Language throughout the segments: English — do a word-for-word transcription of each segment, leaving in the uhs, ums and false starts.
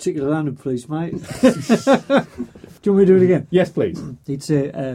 Take your landing, please, mate. Do you want me to do it again? Yes, please. He'd say, uh...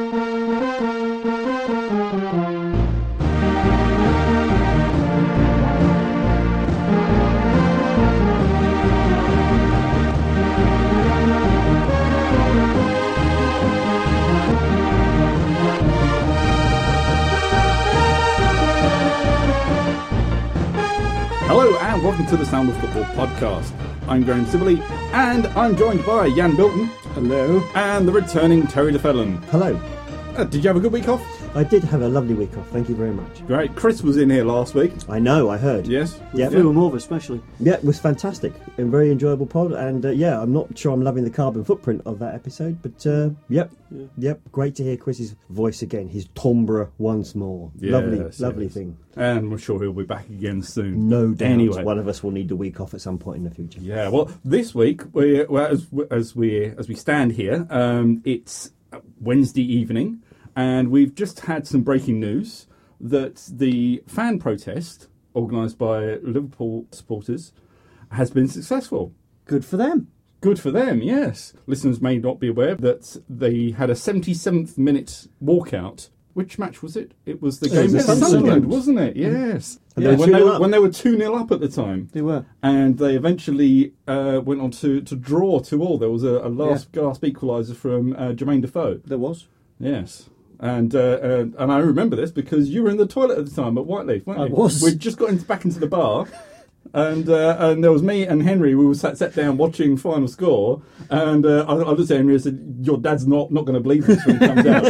Hello and welcome to the Sound of Football podcast. I'm Graham Sibley and I'm joined by Jan Bilton. Hello. And the returning Terry DeFellon. Hello. Uh, did you have a good week off? I did have a lovely week off, thank you very much. Great. Chris was in here last week. I know, I heard. Yes. Yeah. Flew him over, especially. Yeah, it was fantastic. A very enjoyable pod, and uh, yeah, I'm not sure I'm loving the carbon footprint of that episode, but uh, yep, yeah. yep, great to hear Chris's voice again, his timbre once more. Yes, lovely, yes. lovely thing. And I'm sure he'll be back again soon. No doubt. Anyway. One of us will need the week off at some point in the future. Yeah, well, this week, we, well, as, as, we, as we stand here, um, it's Wednesday evening. And we've just had some breaking news that the fan protest organised by Liverpool supporters has been successful. Good for them. Good for them, yes. Listeners may not be aware that they had a seventy-seventh minute walkout. Which match was it? It was the It game was against the Sunderland, Sunderland. wasn't it? Yes. And Yeah, they were when, they two nil were, up. when they were two nil up at the time. They were. And they eventually uh, went on to, to draw two all. There was a, a last gasp equaliser from uh, Jermaine Defoe. There was. Yes. And, uh, and and I remember this because you were in the toilet at the time at Whiteleaf, weren't you? I was. We'd just got into, back into the bar, and uh, and there was me and Henry. We were sat, sat down watching final score, and uh, I, I looked at Henry and said, "Your dad's not, not going to believe this when he comes out."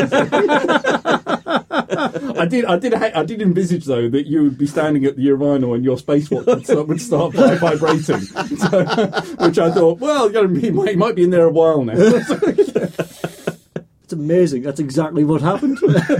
I did I did I did envisage though that you would be standing at the urinal and your space watch would start, would start vibrating, so, which I thought, well, you know, he might, he might be in there a while now. It's amazing. That's exactly what happened.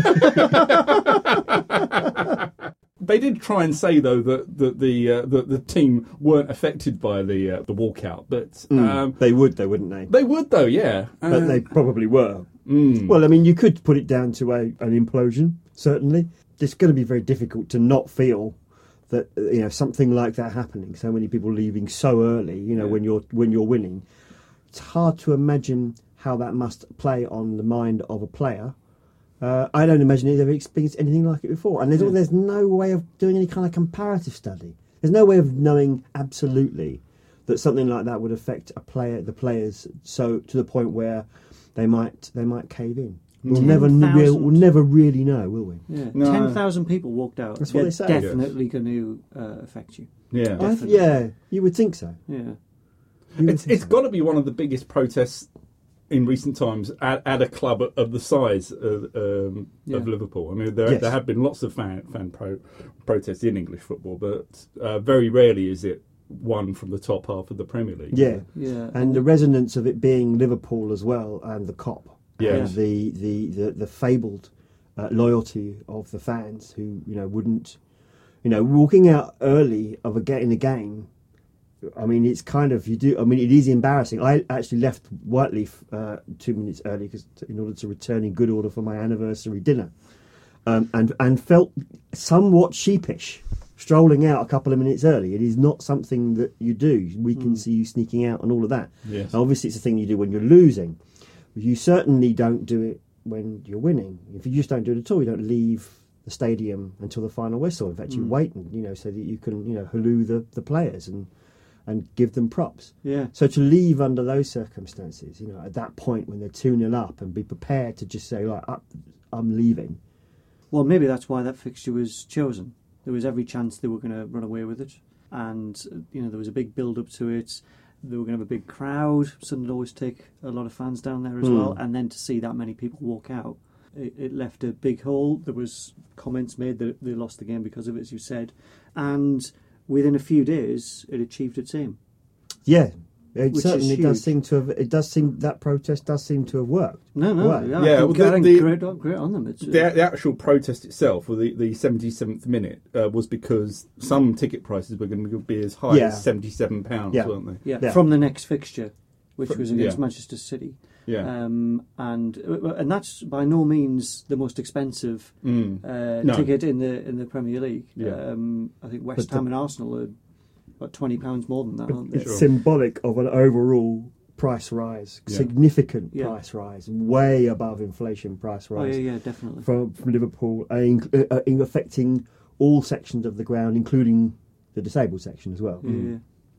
They did try and say though that, that the uh, the the team weren't affected by the uh, the walkout, but Mm, um, they would, they wouldn't they? they would though, yeah. Uh, But they probably were. mm. Well, I mean, you could put it down to a an implosion, certainly. It's going to be very difficult to not feel that, you know, something like that happening. So many people leaving so early, you know, Yeah. when you're when you're winning. It's hard to imagine how that must play on the mind of a player. Uh, I don't imagine he's ever experienced anything like it before. And there's, Yeah. there's no way of doing any kind of comparative study. There's no way of knowing absolutely that something like that would affect a player, the players, so to the point where they might they might cave in. We'll ten never thousand. we'll, we'll never really know, will we? Yeah. No. ten thousand people walked out. That's what They're they say. definitely going to uh, affect you. Yeah, I, Definitely. yeah, you would think so. Yeah. You would it's think it's so. got to be one of the biggest protests in recent times at, at a club of the size of, um, Yeah. of Liverpool. I mean, there Yes. there have been lots of fan fan pro, protests in English football, but uh, very rarely is it one from the top half of the Premier League. Yeah, Yeah. and the resonance of it being Liverpool as well, and the cop, Yes. and the the the, the fabled uh, loyalty of the fans who, you know, wouldn't, you know, walking out early of a ga- in a game. I mean, it's kind of, you do. I mean, it is embarrassing. I actually left Whiteleaf uh, two minutes early because in order to return in good order for my anniversary dinner, um, and and felt somewhat sheepish strolling out a couple of minutes early. It is not something that you do. We can see you sneaking out and all of that. Yes. And obviously, it's a thing you do when you're losing. You certainly don't do it when you're winning. If you just don't do it at all, you don't leave the stadium until the final whistle. In fact, you wait, and, you know, so that you can, you know, halloo the, the players and and give them props. Yeah. So to leave under those circumstances, you know, at that point when they're two nil up, and be prepared to just say, like, I'm leaving. Well, maybe that's why that fixture was chosen. There was every chance they were going to run away with it. And, uh, you know, there was a big build-up to it. They were going to have a big crowd. Sunderland always take a lot of fans down there as Mm. well. And then to see that many people walk out, it, it left a big hole. There was comments made that they lost the game because of it, as you said. And within a few days, it achieved its aim. Yeah, it Which certainly is does huge. seem to have. It does seem that protest does seem to have worked. No, no. Right. Yeah, Yeah, I think, well, I the- think the- great, great on them. It's, uh, The, the actual protest itself, or the, the seventy-seventh minute, uh, was because some ticket prices were going to be as high Yeah. as seventy-seven pounds, Yeah. weren't they? yeah, Yeah. from the next fixture, which Fr- was against yeah. Manchester City. Yeah. Um, and and that's by no means the most expensive Mm. uh, No. ticket in the in the Premier League. Yeah. Um, I think West But the- Ham and Arsenal are about twenty pounds more than that, aren't they? It's Sure. symbolic of an overall price rise, Yeah. significant Yeah. price rise, way above inflation price Oh, rise yeah, yeah, definitely. from, from Liverpool, uh, in, uh, in affecting all sections of the ground, including the disabled section as well. Yeah, yeah.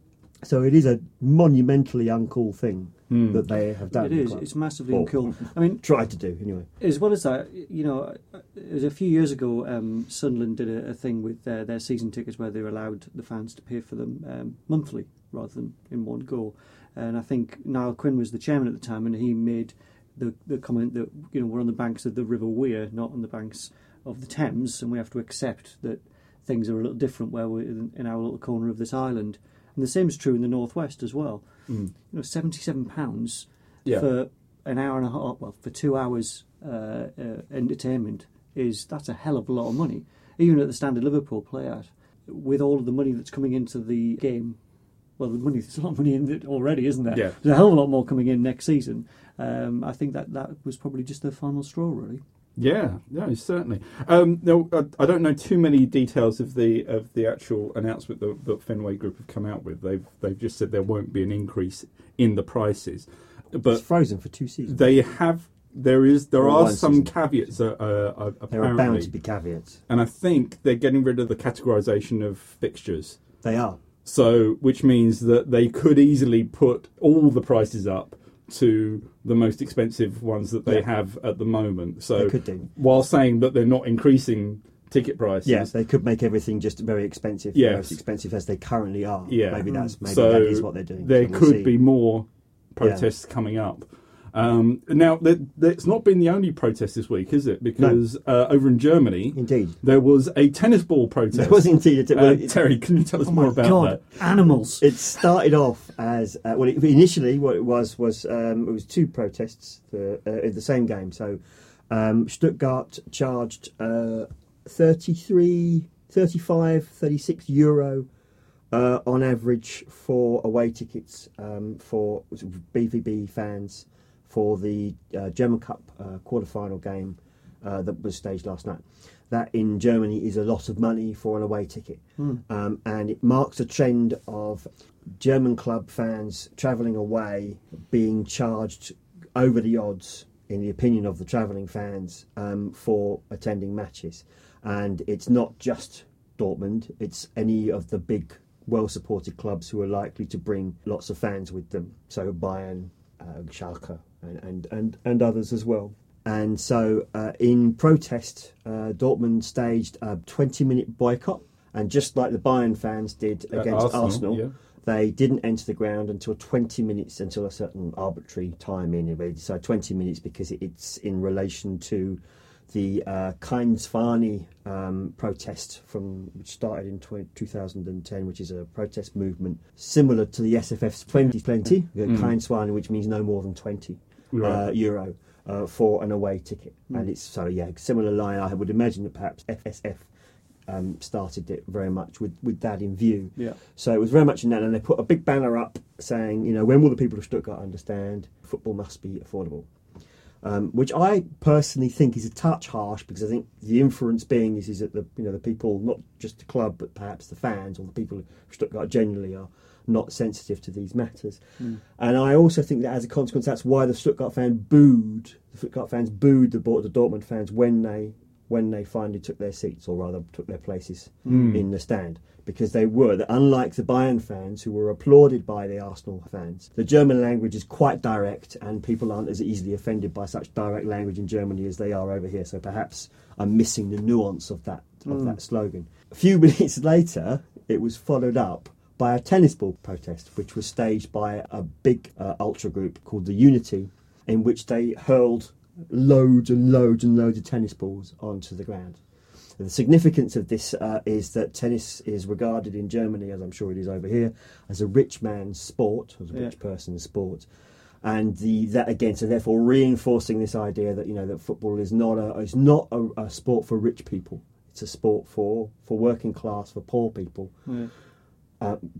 So it is a monumentally uncool thing Mm. that they have done. It the is. club. It's massively Or uncool. I mean, tried to do anyway. as well as that, you know, it was a few years ago. Um, Sunderland did a, a thing with their, their season tickets where they allowed the fans to pay for them um, monthly rather than in one go. And I think Niall Quinn was the chairman at the time, and he made the the comment that, you know, we're on the banks of the River Wear, not on the banks of the Thames, and we have to accept that things are a little different where we're in, in our little corner of this island. And the same is true in the northwest as well. Mm. You know, seventy-seven pounds Yeah. for an hour and a half, well, for two hours uh, uh, entertainment is that's a hell of a lot of money. Even at the standard Liverpool play at, with all of the money that's coming into the game. Well, the money there's a lot of money in it already, isn't there? Yeah. There's a hell of a lot more coming in next season. Um, I think that that was probably just the final straw, really. Yeah, no, certainly. Um, no, I, I don't know too many details of the of the actual announcement that, that Fenway Group have come out with. They've they've just said there won't be an increase in the prices, but It's frozen for two seasons. they have. There is there Or are one some season. caveats. Uh, uh, There are bound apparently, to be caveats. and I think they're getting rid of the categorisation of fixtures. They are. So, which means that they could easily put all the prices up to the most expensive ones that they Yeah. have at the moment. So, They could do. while saying that they're not increasing ticket prices. Yes, they could make everything just very expensive. Yes. As expensive as they currently are. Yeah. Maybe that's maybe so that is what they're doing. there So we'll could see. be more protests coming up. Um, now, th- th- it's not been the only protest this week, is it? Because uh, over in Germany, Indeed. there was a tennis ball protest. There was indeed a Uh, well, it- Terry, can you tell us Oh more my about God, that? animals! It started off as uh, well. It, initially, what it was was um, it was two protests for, uh, in the same game. So um, Stuttgart charged uh, thirty-three, thirty-five, thirty-six euro uh, on average for away tickets um, for B V B fans for the uh, German Cup uh, quarter-final game uh, that was staged last night. That in Germany is a lot of money for an away ticket. Mm. Um, and it marks a trend of German club fans travelling away being charged over the odds, in the opinion of the travelling fans, um, for attending matches. And it's not just Dortmund, it's any of the big, well-supported clubs who are likely to bring lots of fans with them. So Bayern, uh, Schalke, and, and, and, and others as well. And so, uh, in protest, uh, Dortmund staged a twenty-minute boycott. And just like the Bayern fans did Uh, against Arsenal, Arsenal, yeah. they didn't enter the ground until twenty minutes, until a certain arbitrary time in. They decided twenty minutes because it, it's in relation to the uh, Keinsvani um, protest from which started in twenty, two thousand ten, which is a protest movement similar to the S F F's twenty twenty, Mm. Keinsvani, which means no more than twenty Right. uh, euro. Uh, for an away ticket, Mm. and it's so yeah, similar line. I would imagine that perhaps F S F um, started it very much with, with that in view. Yeah. So it was very much in that, and they put a big banner up saying, you know, when will the people of Stuttgart understand football must be affordable? Um, which I personally think is a touch harsh, because I think the inference being is, is that the you know the people, not just the club but perhaps the fans or the people of Stuttgart generally, are not sensitive to these matters. Mm. And I also think that as a consequence, that's why the Stuttgart fan booed the Stuttgart fans booed the, the Dortmund fans when they when they finally took their seats, or rather took their places Mm. in the stand, because they were, unlike the Bayern fans who were applauded by the Arsenal fans. The German language is quite direct, and people aren't as easily offended by such direct language in Germany as they are over here. So perhaps I'm missing the nuance of that of Mm. that slogan. A few minutes later, it was followed up by a tennis ball protest, which was staged by a big uh, ultra group called the Unity, in which they hurled loads and loads and loads of tennis balls onto the ground. The significance of this uh, is that tennis is regarded in Germany, as I'm sure it is over here, as a rich man's sport, as a Yeah. rich person's sport. And the that again, so therefore reinforcing this idea that you know that football is not a is not a, a sport for rich people. It's a sport for for working class, for poor people. Yeah. Uh,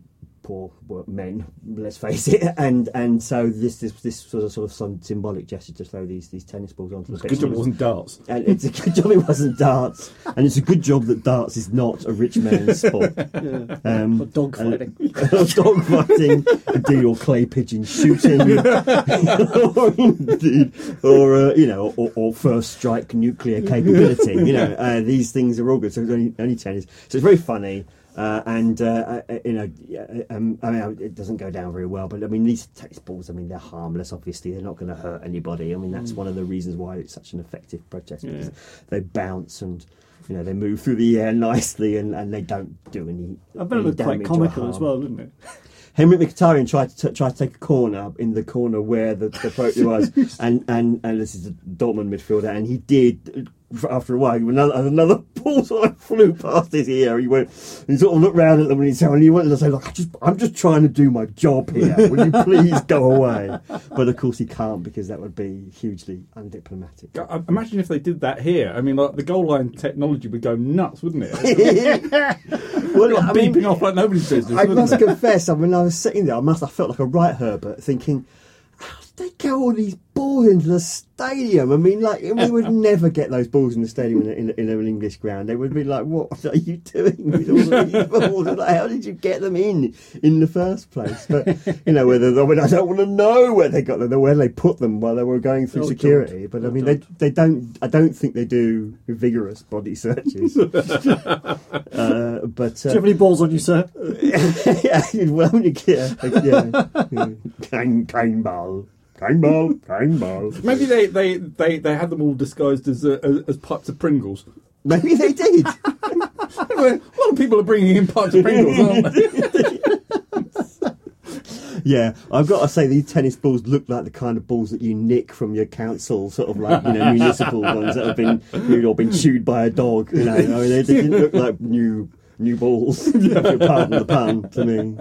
poor men, let's face it, and and so this this this sort of sort of some symbolic gesture to throw these these tennis balls onto the pitch. Good job it wasn't darts. And it's a good job it wasn't darts, and it's a good job that darts is not a rich man's sport. Yeah. Um, Or dog fighting. dog fighting, indeed, or clay pigeon shooting, or, indeed, or uh, you know, or, or first strike nuclear capability. You know, uh, these things are all good. So it's only, only tennis. So it's very funny. Uh, and uh, uh, you know, um, I mean, it doesn't go down very well. But I mean, these tennis balls, I mean, they're harmless. Obviously, they're not going to hurt anybody. I mean, that's mm. one of the reasons why it's such an effective protest, because yeah. they bounce and you know they move through the air nicely, and, and they don't do any. I bet it looked quite comical as well, didn't it? Henrik Mkhitaryan tried to t- try to take a corner in the corner where the, the approach was, and, and and this is a Dortmund midfielder, and he did. After a while, another, another ball sort of flew past his ear. He went, he sort of looked round at them and he said, and he went to say, "Look, I just, I'm just trying to do my job here. Will you please go away?" But of course, he can't, because that would be hugely undiplomatic. I, imagine if they did that here. I mean, like the goal line technology would go nuts, wouldn't it? Well, I beeping mean, off like nobody's business. I must it? confess, I mean, when I was sitting there, I must, I felt like a right Herbert, thinking, how did they get all these balls into the stadium? I mean, like, we would never get those balls in the stadium in, a, in, a, in an English ground. They would be like, "What are you doing with all of these balls? Like, how did you get them in in the first place?" But you know, whether I mean, I don't want to know where they got them, where they put them while they were going through Oh, security. don't. But I Oh, mean, don't. they they don't. I don't think they do vigorous body searches. uh, but uh, Do you have any balls on you, sir? yeah, well, yeah, yeah, kein, kein Ball. Kein Ball, kein Ball. Maybe they, they, they, they had them all disguised as uh, as, as pipes of Pringles. Maybe they did. A lot of people are bringing in pipes of Pringles, aren't they? Yeah, I've got to say, these tennis balls look like the kind of balls that you nick from your council, sort of like, you know, municipal ones that have been, you know, been chewed by a dog. You know, I mean, they didn't look like new new balls. If you pardon the pun, to me.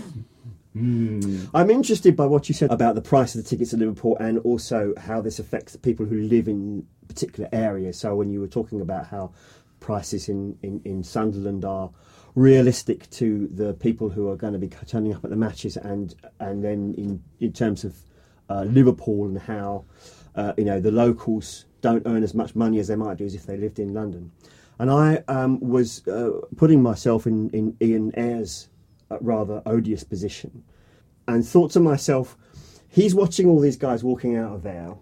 Mm. I'm interested by what you said about the price of the tickets at Liverpool, and also how this affects the people who live in particular areas. So when you were talking about how prices in, in, in Sunderland are realistic to the people who are going to be turning up at the matches, and and then in, in terms of uh, Liverpool, and how uh, you know the locals don't earn as much money as they might do as if they lived in London. And I um, was uh, putting myself in, in Ian Ayres' rather odious position, and thought to myself, he's watching all these guys walking out of there,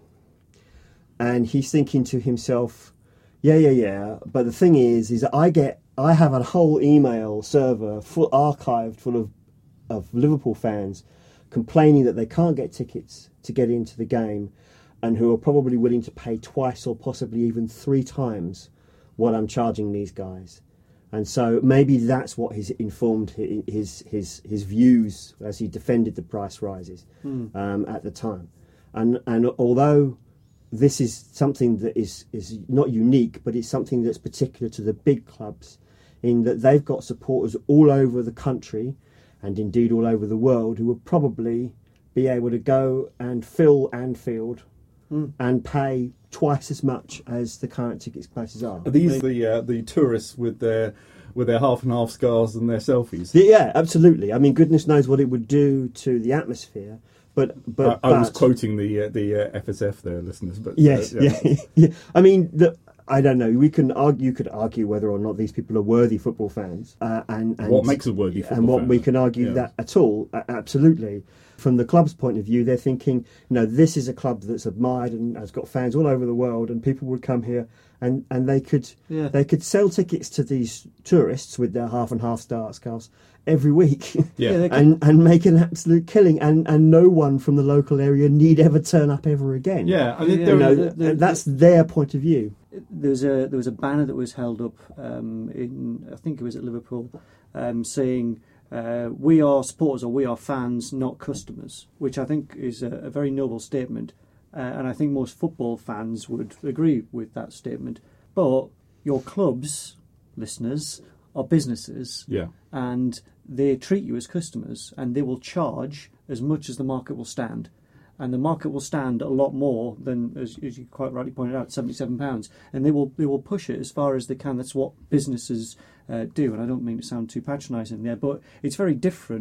and he's thinking to himself, yeah, yeah, yeah, but the thing is, is that I get, I have a whole email server full, archived full of, of Liverpool fans complaining that they can't get tickets to get into the game, and who are probably willing to pay twice or possibly even three times what I'm charging these guys. And so maybe that's what has informed his his his views as he defended the price rises mm. um, at the time. And and although this is something that is, is not unique, but it's something that's particular to the big clubs, in that they've got supporters all over the country, and indeed all over the world, who will probably be able to go and fill Anfield mm. and pay twice as much as the current tickets prices are. Are these the uh, the tourists with their with their half and half scars and their selfies? Yeah, absolutely. I mean, goodness knows what it would do to the atmosphere. But but I, I but, was quoting the uh, the uh, F S F there, listeners. But yes, uh, yeah. yeah, yeah. I mean, the, I don't know. We can argue. You could argue whether or not these people are worthy football fans, uh, and, and what makes a worthy football and what fan? we can argue yeah. that at all. Uh, absolutely. From the club's point of view, they're thinking, you know, this is a club that's admired and has got fans all over the world, and people would come here and, and they could yeah. they could sell tickets to these tourists with their half and half star scarves every week, yeah, yeah and and make an absolute killing, and, and no one from the local area need ever turn up ever again. Yeah, I mean, you know, the, the, that's the, their point of view. There was a there was a banner that was held up um, in, I think it was at Liverpool, um, saying, Uh, we are supporters, or we are fans, not customers, which I think is a, a very noble statement, uh, and I think most football fans would agree with that statement. But your clubs, listeners, are businesses, yeah, and they treat you as customers, and they will charge as much as the market will stand. And the market will stand a lot more than, as, as you quite rightly pointed out, seventy-seven pounds. And they will they will push it as far as they can. That's what businesses uh, do. And I don't mean to sound too patronising there, but it's very different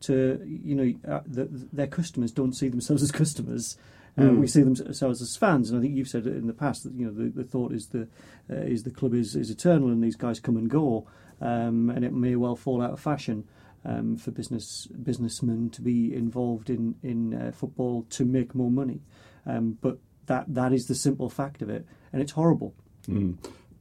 to, you know, uh, the, their customers don't see themselves as customers. Uh, Mm. We see themselves as fans, and I think you've said it in the past that, you know, the, the thought is the uh, is the club is, is eternal, and these guys come and go, um, and it may well fall out of fashion um, for business businessmen to be involved in in uh, football to make more money. Um, but that that is the simple fact of it, and it's horrible. Mm.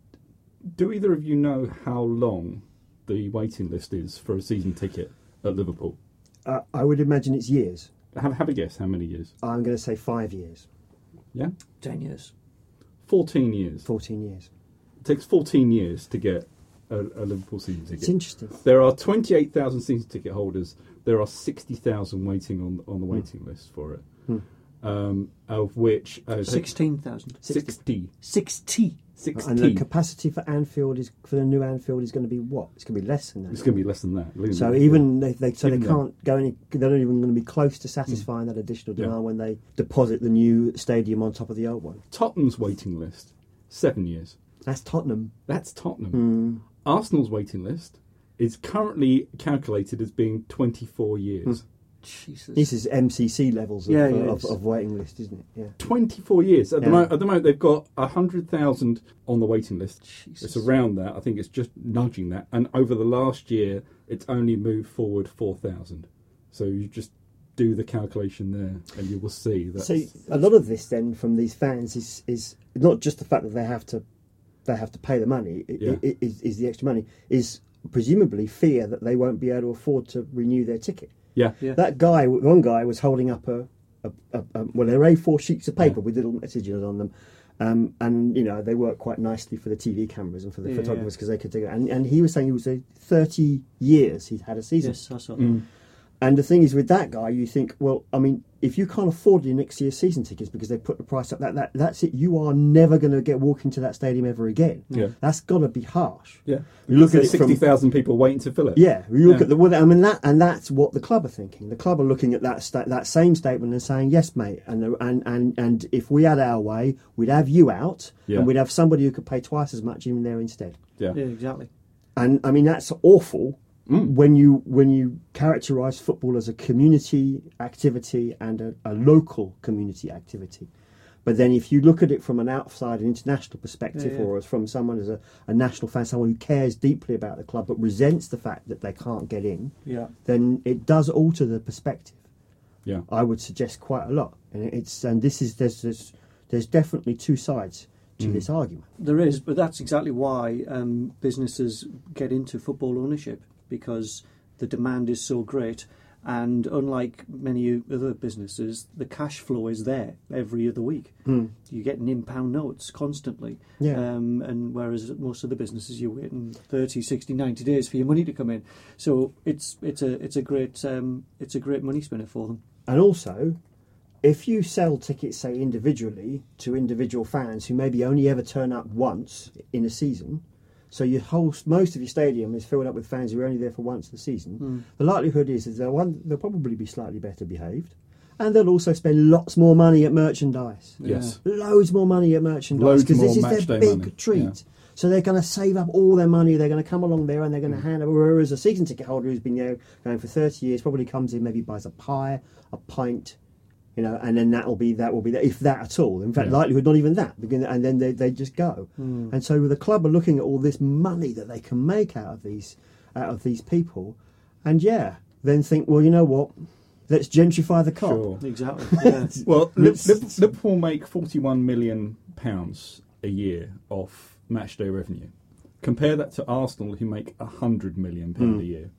Do either of you know how long the waiting list is for a season ticket at Liverpool? Uh, I would imagine it's years. Have, have a guess. How many years? I'm going to say five years, Yeah, Ten years. fourteen years. fourteen years. It takes fourteen years to get a, a Liverpool season ticket. It's interesting. There are twenty-eight thousand season ticket holders. There are sixty thousand waiting on on the waiting mm. list for it, Hmm. um, of which uh, Sixteen thousand. sixty. Sixty. sixty. And the capacity for Anfield is for the new Anfield is going to be what? It's going to be less than that. It's going to be less than that. Look at So that. even they, they so Even they then. can't go any. They're not even going to be close to satisfying that additional Yeah. demand when they deposit the new stadium on top of the old one. Tottenham's waiting list seven years. That's Tottenham. That's Tottenham. Mm. Arsenal's waiting list is currently calculated as being twenty-four years. Jesus. This is M C C levels of, Yeah, uh, yeah, of, it's- of waiting list, isn't it? Yeah. twenty-four years. At, the Yeah. mo- at the moment, they've got one hundred thousand on the waiting list. Jesus. It's around that. I think it's just nudging that. And over the last year, it's only moved forward four thousand. So you just do the calculation there and you will see that. So a lot of this then from these fans is is not just the fact that they have to they have to pay the money. It, Yeah. it, is, is the extra money is presumably fear that they won't be able to afford to renew their ticket. yeah. Yeah. That guy, one guy, was holding up a, a, a, a well, they're A four sheets of paper Yeah. with little messages on them, um, and you know they work quite nicely for the T V cameras and for the Yeah, photographers because they could take it. And, and he was saying he was a thirty years he's had a season. Yes, I saw. Mm. And the thing is, with that guy, you think, well, I mean, if you can't afford your next year's season tickets because they put the price up, that, that that's it. You are never going to get walk into that stadium ever again. Yeah. That's got to be harsh. Yeah. You look at There's it from- sixty thousand people waiting to fill it. Yeah, you look Yeah. at the well, I mean that, and that's what the club are thinking. The club are looking at that sta- that same statement and saying, "Yes, mate," and the- and and and if we had our way, we'd have you out, Yeah. and we'd have somebody who could pay twice as much in there instead. Yeah. Yeah, exactly. And I mean that's awful Mm. when you when you characterise football as a community activity and a, a local community activity. But then if you look at it from an outside an international perspective, Yeah, yeah. or as from someone as a, a national fan, someone who cares deeply about the club but resents the fact that they can't get in, Yeah. then it does alter the perspective. Yeah. I would suggest quite a lot, and it's and this is there's there's, there's definitely two sides to Mm. this argument. There is, but that's exactly why um, businesses get into football ownership, because the demand is so great. And unlike many other businesses, the cash flow is there every other week. Mm. You get in pound notes constantly. Yeah. Um, and whereas most of the businesses, you're waiting thirty, sixty, ninety days for your money to come in. So it's it's a it's a great um, it's a great money spinner for them. And also, if you sell tickets, say individually to individual fans who maybe only ever turn up once in a season, so your whole most of your stadium is filled up with fans who are only there for once a season, Mm. the likelihood is is they'll, one, they'll probably be slightly better behaved, and they'll also spend lots more money at merchandise. Yes. Loads more money at merchandise Loads because this more is match their day big money. treat. Yeah. So they're going to save up all their money. They're going to come along there and they're going to Mm. hand over. Whereas a season ticket holder who's been there going for thirty years probably comes in, maybe buys a pie, a pint, you know, and then that will be that will be that, if that at all. In fact, Yeah. likelihood not even that, because, and then they they just go. Mm. And so the club are looking at all this money that they can make out of these out of these people, and yeah, then think, well, you know what? Let's gentrify the cop. Sure. Exactly. Yeah. Well, Liv- Let's- Liv- Liverpool make forty-one million pounds a year off match day revenue. Compare that to Arsenal, who make one hundred million pounds Mm. a year.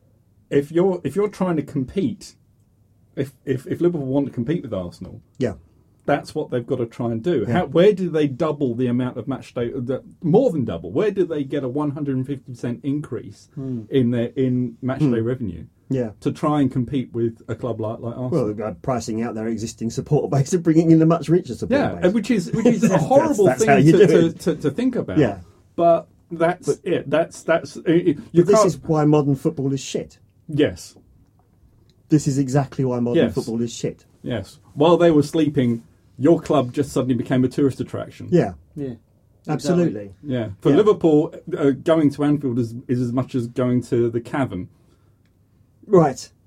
If you're if you're trying to compete, if, if if Liverpool want to compete with Arsenal, Yeah. that's what they've got to try and do. Yeah. How, where do they double the amount of match day? The, more than double. Where do they get a one hundred fifty percent increase Mm. in their in match Mm. day revenue Yeah. to try and compete with a club like like Arsenal? Well, uh, pricing out their existing support base and bringing in a much richer support Yeah, base. and which is which is a That's- horrible that's how thing you to, do to, it. to, to think about. Yeah. But that's But- it. That's that's uh, you But this can't. is why modern football is shit. Yes, This is exactly why modern Yes. football is shit. yes. While they were sleeping, your club just suddenly became a tourist attraction. Yeah, Yeah. absolutely. Yeah. For Yeah. Liverpool, uh, going to Anfield is, is as much as going to the Cavern. Right.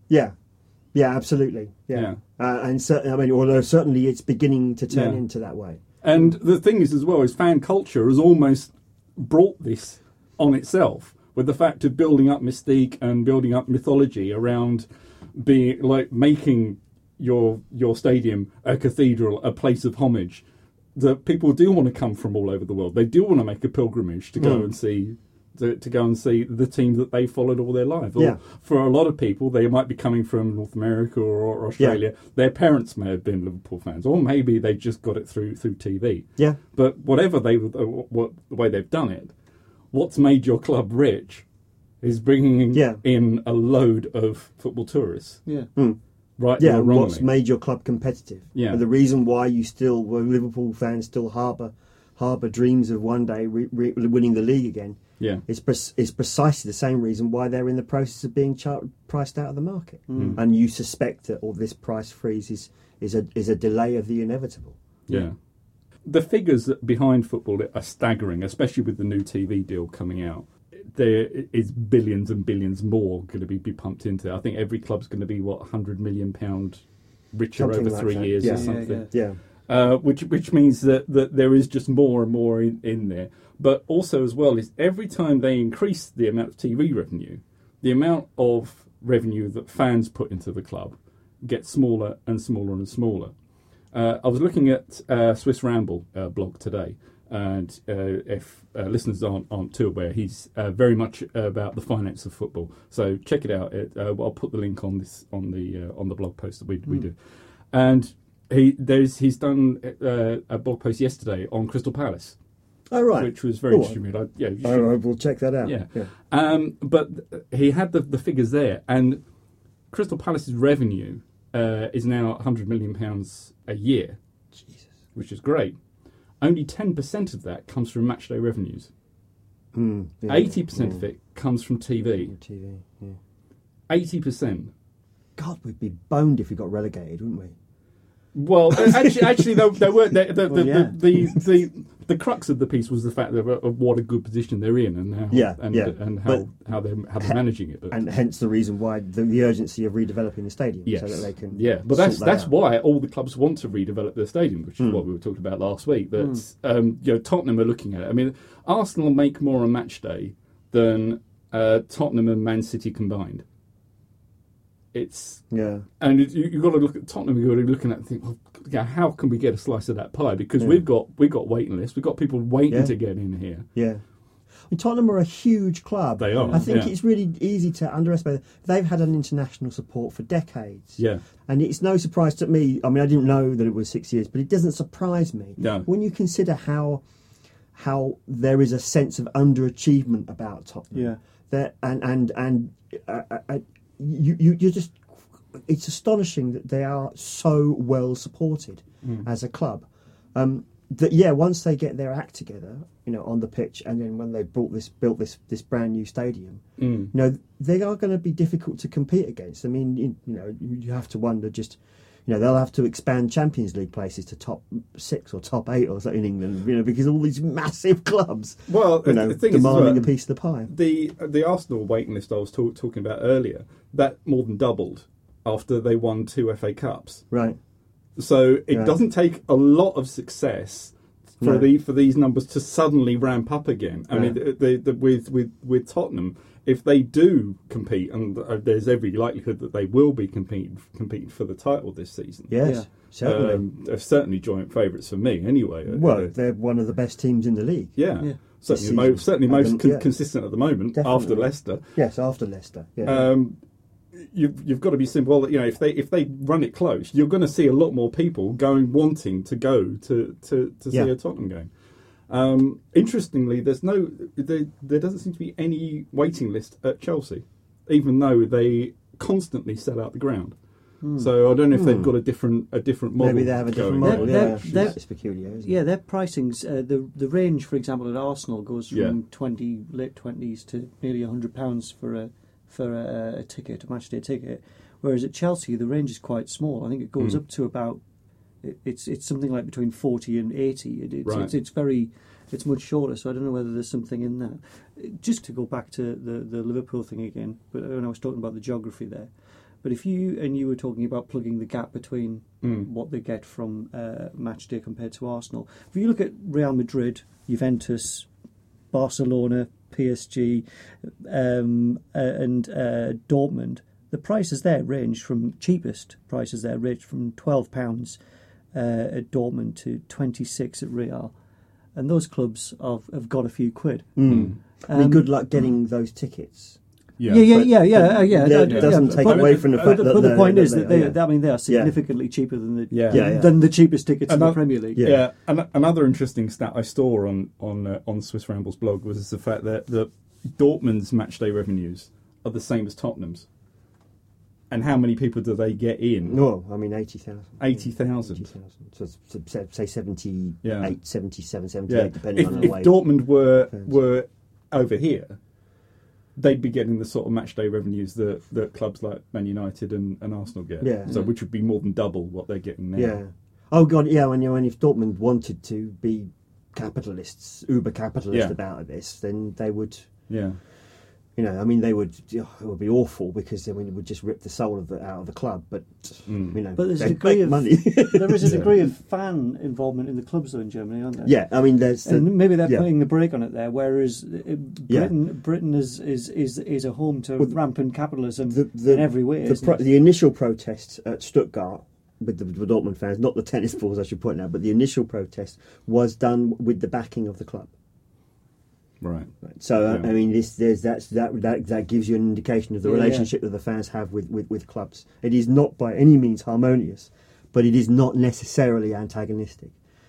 Yeah, yeah, absolutely. Yeah, Yeah. Uh, and certainly, I mean, although certainly it's beginning to turn Yeah. into that way. And the thing is, as well, is fan culture has almost brought this on itself with the fact of building up mystique and building up mythology around being like making your your stadium a cathedral, a place of homage. That people do want to come from all over the world. They do want to make a pilgrimage to go Mm. and see. To, to go and see the team that they followed all their life. Or Yeah. for a lot of people, they might be coming from North America or, or Australia. Their parents may have been Liverpool fans, or maybe they just got it through through T V. Yeah, But whatever they what the way they've done it, what's made your club rich is bringing Yeah. in a load of football tourists, Yeah. Mm. right? yeah. or And wrongly. what's made your club competitive? Yeah. And the reason why you still, well, Liverpool fans still harbour harbour dreams of one day re- re- winning the league again. yeah, It's, pre- it's precisely the same reason why they're in the process of being char- priced out of the market. Mm. And you suspect that all this price freeze is, is, a, is a delay of the inevitable. yeah. The figures behind football are staggering, especially with the new T V deal coming out. There is billions and billions more going to be, be pumped into it. I think every club's going to be, what, one hundred million pounds richer Something over like three that. years Yeah. or Yeah, something. yeah. Yeah. Uh, which which means that, that there is just more and more in, in there. But also as well is every time they increase the amount of T V revenue, the amount of revenue that fans put into the club gets smaller and smaller and smaller. Uh, I was looking at uh, Swiss Ramble uh, blog today, and uh, if uh, listeners aren't, aren't too aware, he's uh, very much about the finance of football. So check it out. It, uh, I'll put the link on this on the uh, on the blog post that we we Mm. do, and. He there's he's done uh, a blog post yesterday on Crystal Palace, Oh, right. which was very Oh, interesting. read. I, yeah, you I, should- I will check that out. Yeah. yeah. Um, but he had the, the figures there, and Crystal Palace's revenue uh, is now one hundred million pounds a year, Jesus. which is great. Only ten percent of that comes from matchday revenues. Mm, yeah, Eighty percent yeah. of it comes from T V. T V. Yeah. Eighty percent. God, we'd be boned if we got relegated, wouldn't we? Well, actually, actually, there, there were the the, Well, the, yeah. the, the, the the crux of the piece was the fact that of what a good position they're in and how Yeah, and, yeah. and how But- how they're how they're managing it. But And hence the reason why the, the urgency of redeveloping the stadium, yes, so that they can. yeah, but that's sort that that's out. why all the clubs want to redevelop their stadium, which is Mm. what we were talking about last week. That Mm. um, you know Tottenham are looking at it. I mean, Arsenal make more on match day than uh, Tottenham and Man City combined. It's Yeah. and it, you, you've got to look at Tottenham. You've got to be looking at and think, well, yeah, how can we get a slice of that pie? Because Yeah. we've got we've got waiting lists. We've got people waiting Yeah. to get in here. Yeah. I mean, Tottenham are a huge club. They are, I think yeah. it's really easy to underestimate. They've had an international support for decades. Yeah, And it's no surprise to me. I mean, I didn't know that it was six years, but it doesn't surprise me No. when you consider how how there is a sense of underachievement about Tottenham. Yeah. That and and and uh, uh, uh, you you you just it's astonishing that they are so well supported Mm. as a club. Um, that yeah, once they get their act together, you know, on the pitch, and then when they brought this built this this brand new stadium, Mm. you know, they are going to be difficult to compete against. I mean, you, you know, you you have to wonder just, you know, they'll have to expand Champions League places to top six or top eight or something in England, you know, because all these massive clubs, Well, you know, the thing is, as demanding well, a piece of the pie. the the Arsenal waiting list I was talk, talking about earlier, that more than doubled after they won two F A Cups. Right. So it Yeah. doesn't take a lot of success for No. the for these numbers to suddenly ramp up again. I Yeah. mean, the, the, the, with with with Tottenham, if they do compete, and uh, there's every likelihood that they will be competing competing for the title this season. Yes, Yeah. certainly. Um, they're certainly joint favourites for me, anyway. well, Uh, they're one of the best teams in the league. yeah, Yeah. certainly, This mo- season. certainly I most think, con- yeah. consistent at the moment Definitely. after Leicester. Yes, after Leicester. Yeah. Um, you've you've got to be simple. You know, if they if they run it close, you're going to see a lot more people going wanting to go to to, to see Yeah. a Tottenham game. Um, interestingly, there's no there, there doesn't seem to be any waiting list at Chelsea, even though they constantly sell out the ground. So I don't know if they've Hmm. got a different a different model. Maybe they have a different going. model. They're- Yeah, they're- it's peculiar. Isn't Yeah, it? their pricings, uh, the the range, for example, at Arsenal goes from Yeah. twenty late twenties to nearly a hundred pounds for a for a, a ticket, a match day ticket. Whereas at Chelsea, the range is quite small. I think it goes Mm. up to about it, it's it's something like between forty and eighty. It, it's, Right. it's it's very it's much shorter. So I don't know whether there's something in that. Just to go back to the the Liverpool thing again, but when I was talking about the geography there. But if you and you were talking about plugging the gap between Mm. what they get from uh, match day compared to Arsenal, if you look at Real Madrid, Juventus, Barcelona, P S G, um, uh, and uh, Dortmund, the prices there range from cheapest prices there range from twelve pounds uh, at Dortmund to twenty six at Real, and those clubs have, have got a few quid. Mm. I mean, Um, good luck getting those tickets. Yeah, yeah, but- yeah, yeah, but uh, yeah. that yeah, doesn't yeah, take but- away from the but fact the, that but the they're- point that is they that they, are, yeah. I mean, they are significantly cheaper than the Yeah. Yeah, yeah. than the cheapest tickets in the Another- Premier League. Yeah. Yeah, An- another interesting stat I saw on on uh, on Swiss Rambles blog was the fact that that Dortmund's matchday revenues are the same as Tottenham's. And how many people do they get in? No, I mean eighty thousand. eighty thousand. So, so say- say seventy-eight, Yeah. seventy-seven, Yeah. seventy-eight, depending If, on the if way. Dortmund were Depends. were over here, they'd be getting the sort of matchday revenues that, that clubs like Man United and, and Arsenal get. Yeah. So which would be more than double what they're getting now. Yeah. Oh God, yeah. When you know, when if Dortmund wanted to be capitalists, uber capitalist Yeah. about this, then they would. Yeah. You know, I mean, they would. You know, it would be awful because then it would just rip the soul of the, out of the club. But Mm. you know, But there's a they degree make of money. there is a Yeah. degree of fan involvement in the clubs though in Germany, aren't there? yeah, I mean, there's the, And maybe they're yeah. putting the brake on it there, whereas uh, Yeah. Britain Britain is, is, is, is a home to Well, rampant capitalism the, the, in every way. The, isn't pro- it? the initial protests at Stuttgart with the, the Dortmund fans, not the tennis balls, I should point out, but the initial protest was done with the backing of the club. Right. Right. So uh, Yeah. I mean, this there's that's that that that gives you an indication of the Yeah, yeah. relationship that the fans have with, with, with clubs. It is not by any means harmonious, but it is not necessarily antagonistic.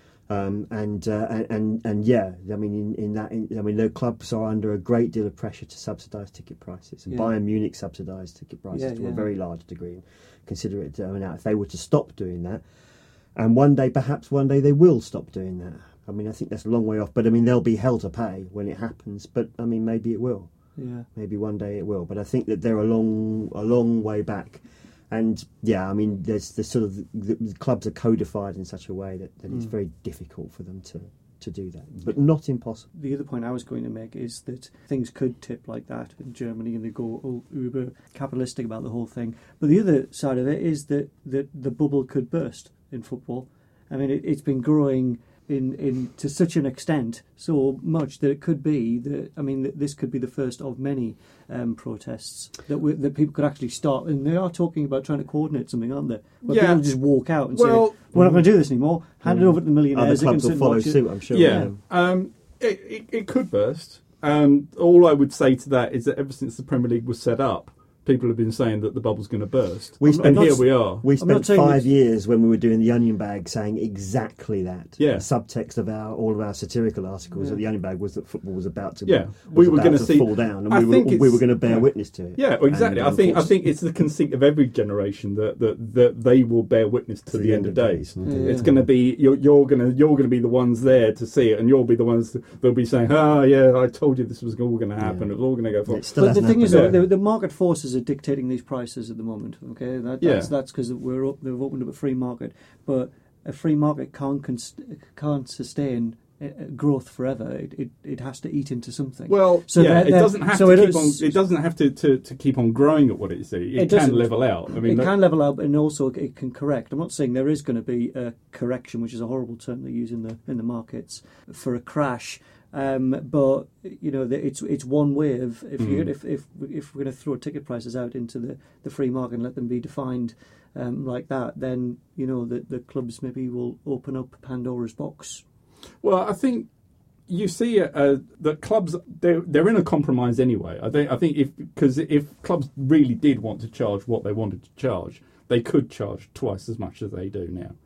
Um, and, uh, and and and yeah, I mean, in, in that, in, I mean, the clubs are under a great deal of pressure to subsidise ticket prices. And Yeah. Bayern Munich subsidised ticket prices Yeah, to yeah. a very large degree. Consider it. I mean, now, if they were to stop doing that, and one day, perhaps one day, they will stop doing that. I mean, I think that's a long way off, but I mean, they'll be hell to pay when it happens. But I mean, maybe it will. Yeah. Maybe one day it will. But I think that they're a long, a long way back. And yeah, I mean, there's the sort of the, the clubs are codified in such a way that, that it's Mm. very difficult for them to, to do that, but not impossible. The other point I was going to make is that things could tip like that in Germany and they go all uber capitalistic about the whole thing. But the other side of it is that, that the bubble could burst in football. I mean, it, it's been growing in, in to such an extent, so much that it could be that, I mean, that this could be the first of many um, protests that we, that people could actually start. And they are talking about trying to coordinate something, aren't they? Where Yeah. people just walk out and Well- say, we're not going to do this anymore, hand it over to the Other millionaires. they can clubs sit will and follow watch it. suit, I'm sure. Yeah, um, it, it, it could burst. Um, all I would say to that is that ever since the Premier League was set up, people have been saying that the bubble's going to burst. We and spent- here we are. We I'm not spent saying five that- years when we were doing the Onion Bag saying exactly that. Yeah. The subtext of our all of our satirical articles Yeah. of the Onion Bag was that football was about to Yeah, was we were about gonna to see- fall down, and I we were think we it's- were going to bear yeah. witness to it. Yeah, exactly. And, I think I unfortunately- think it's the conceit of every generation that that, that they will bear witness to, the, end of days. Yeah. It's going to be you're, you're going to you're going to be the ones there to see it, and you'll be the ones that they'll be saying, "Oh yeah, I told you this was all going to happen. Yeah. It was all going to go for." It still But the hasn't thing is, happened. though, Yeah. the, the market forces are dictating these prices at the moment. Okay, that, Yeah. that's that's because we're up, they've opened up a free market, but a free market can't const- can't sustain uh, growth forever. It, it it has to eat into something. Well, So yeah, they're- it they're- doesn't have so to it keep is- on. It doesn't have to, to, to keep on growing at what it is. It, It can doesn't. level out. I mean, it that- can level out, and also it can correct. I'm not saying there is going to be a correction, which is a horrible term they use in the in the markets for a crash. Um, but you know, the, it's it's one way of if you Mm. if if if we're going to throw ticket prices out into the, the free market and let them be defined um, like that, then you know the the clubs maybe will open up Pandora's box. Well, I think you see uh, that clubs they're they're in a compromise anyway. I think I think if because if clubs really did want to charge what they wanted to charge, they could charge twice as much as they do now,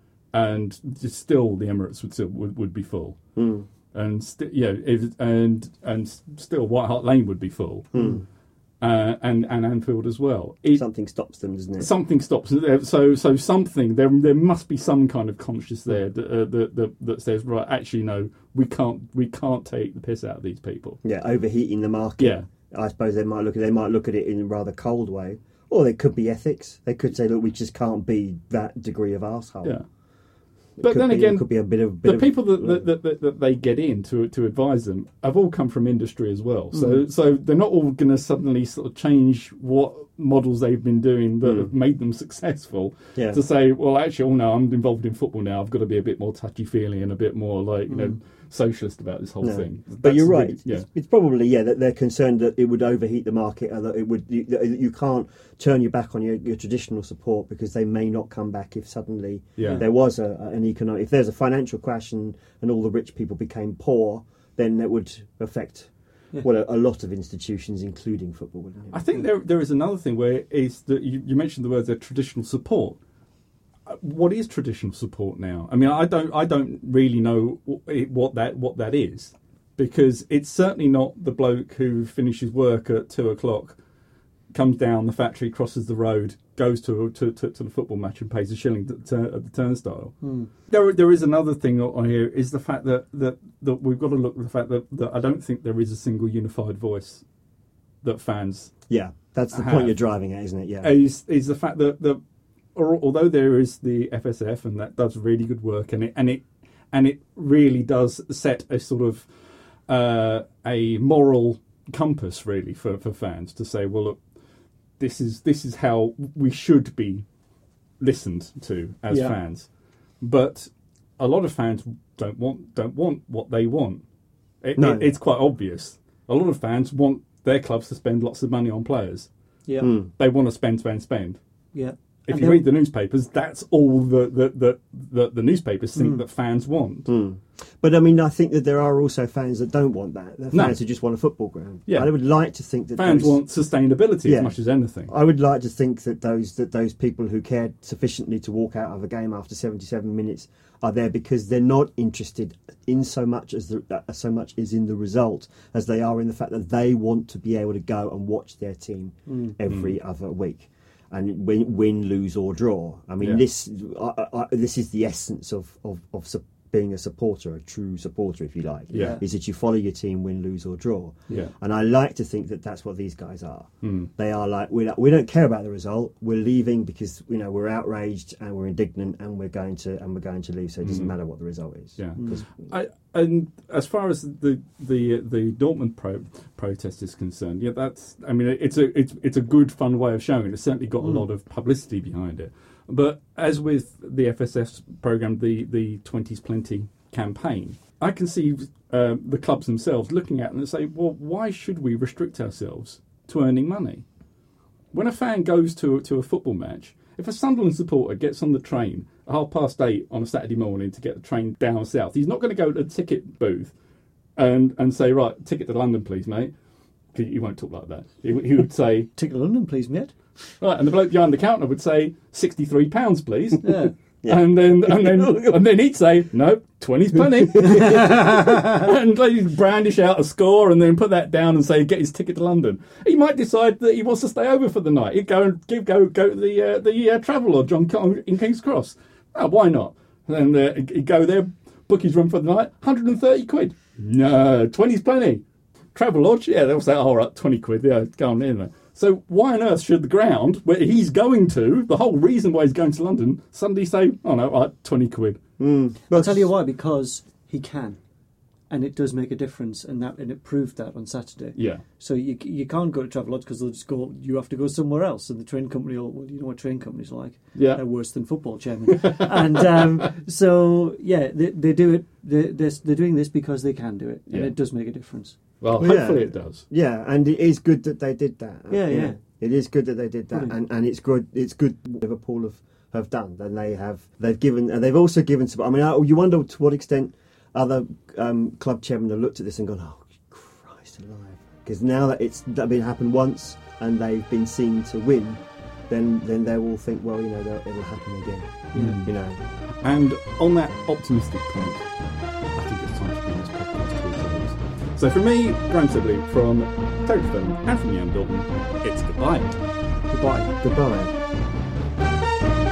and just still the Emirates would still would, would be full, Mm. and st- yeah, if, and and still White Hart Lane would be full, Mm. uh, and and Anfield as well. It, Something stops them, doesn't it? Something stops there. So, so something there. There must be some kind of conscience there that, uh, that that that says, right, actually, no, we can't, we can't take the piss out of these people. Yeah, overheating the market. Yeah, I suppose they might look at they might look at it in a rather cold way, or they could be ethics. They could say, look, we just can't be that degree of arsehole. yeah. It But could then be- again, it could be a bit of bit The of- people that, that, that, that, that they get in to to advise them have all come from industry as well. So, so they're not all going to suddenly sort of change what models they've been doing that Mm. have made them successful Yeah. to say, well, actually, oh no, I'm involved in football now. I've got to be a bit more touchy-feely and a bit more like, you know, socialist about this whole No. thing. But That's you're right. really- yeah. It's, it's probably yeah that they're concerned that it would overheat the market, and that it would you, that you can't turn your back on your, your traditional support because they may not come back if suddenly Yeah. there was a, an economic if there's a financial crash and, and all the rich people became poor, then that would affect Yeah. well a, a lot of institutions, including football. Wouldn't it? I think there there is another thing where is that you, you mentioned the word there, traditional support. Uh, What is traditional support now? I mean, I don't I don't really know wh- what that what that is, because it's certainly not the bloke who finishes work at two o'clock, comes down the factory, crosses the road, goes to to, to, to the football match and pays a shilling at the, tur- at the turnstile. Hmm. There there is another thing on here is the fact that, that, that we've got to look at the fact that, that I don't think there is a single unified voice that fans Yeah, that's the I point have. you're driving at, isn't it? Yeah. is is the fact that the or, although there is the F S F and that does really good work and it and it and it really does set a sort of uh, a moral compass really for, for fans to say, well, look, this is this is how we should be listened to as Yeah. fans, but a lot of fans don't want don't want what they want. It, No. it, it's quite obvious. A lot of fans want their clubs to spend lots of money on players. Yeah, Mm. They want to spend, spend, spend. yeah. If And you they'll- read the newspapers, that's all the the, the, the, the newspapers think Mm. that fans want. Mm. But I mean, I think that there are also fans that don't want that. They're No. fans who just want a football ground. Yeah. I would like to think that Fans those, want sustainability Yeah. as much as anything. I would like to think that those that those people who cared sufficiently to walk out of a game after seventy-seven minutes are there because they're not interested in so much as the, uh, so much is in the result as they are in the fact that they want to be able to go and watch their team Mm. every other week. And win, win, lose or draw. I mean, Yeah. this I, I, this is the essence of of, of su- being a supporter, a true supporter, if you like. Yeah. Is that you follow your team, win, lose or draw. Yeah. And I like to think that that's what these guys are. Mm. They are like we don't, we don't care about the result. We're leaving because you know we're outraged and we're indignant and we're going to and we're going to leave. So it doesn't Mhm. matter what the result is. Yeah. Mm. 'Cause- I, and as far as the the the Dortmund pro, protest is concerned, yeah, that's. I mean, it's a it's it's a good fun way of showing it. It's certainly got a Mm. lot of publicity behind it. But as with the F S F's program, the the twenties Plenty campaign, I can see uh, the clubs themselves looking at it and say, well, why should we restrict ourselves to earning money? When a fan goes to to a football match, if a Sunderland supporter gets on the train at half past eight on a Saturday morning to get the train down south, he's not going to go to the ticket booth and, and say, right, ticket to London, please, mate. 'Cause he won't talk like that. He, he would say, Ticket to London, please, mate. right, and the bloke behind the counter would say, sixty-three pounds, please. Yeah. Yeah. And then and then and then he'd say, no, twenty's plenty. And he'd brandish out a score and then put that down and say, get his ticket to London. He might decide that he wants to stay over for the night. He'd go and give go go to the uh, the uh, Travel Lodge on, on in King's Cross. Oh, why not? And uh, he'd go there, book his room for the night, one hundred thirty quid. No, twenty's plenty. Travel Lodge, yeah, they'll say, all right, twenty quid, yeah, go on in there. So why on earth should the ground where he's going to, the whole reason why he's going to London, suddenly say, oh no, all right, twenty quid? Mm. I'll tell you why, because he can. And it does make a difference, and that and it proved that on Saturday. Yeah. So you you can't go to Travelodge because they'll just go. You have to go somewhere else, and the train company will. Well, you know what train companies are like. Yeah. They're worse than football chairman. And um, so yeah, they they do it. They they're, they're doing this because they can do it, and Yeah. it does make a difference. Well, Well, yeah. hopefully it does. Yeah, and it is good that they did that. Yeah, yeah. It is good that they did that, Brilliant. and, and it's good. It's good what Liverpool have, have done. Then they have they've given and they've also given some. I mean, I, you wonder to what extent other um, club chairmen have looked at this and gone, "Oh, Christ alive!" Because now that it's that been happened once and they've been seen to win, then then they will think, well, you know, they'll- it'll happen again. Mm. You know. And on that optimistic point, I think it's time to bring this podcast to a close. So from me, Graham Sibley, from Terry Film and from Jan Dalton, it's goodbye. Goodbye. Goodbye.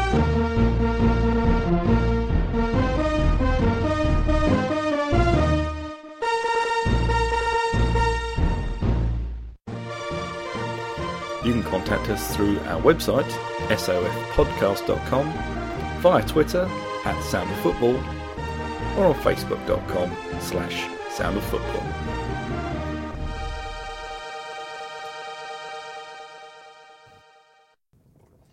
You can contact us through our website, s o f podcast dot com, via Twitter at Sound of Football, or on facebook dot com slash Sound of Football.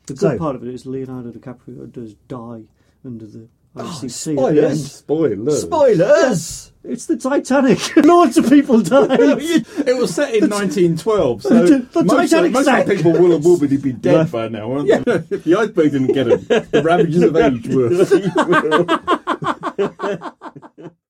The good So- part of it is Leonardo DiCaprio does die under the I C C. Oh, at the spoilers. end. Spoilers. Spoilers! It's the Titanic. Loads of people died. It was set in nineteen twelve, so The- the most, of, Titanic most of sank. the people will have already be dead Life- by now, aren't they? If the iceberg didn't get them, the ravages of age were.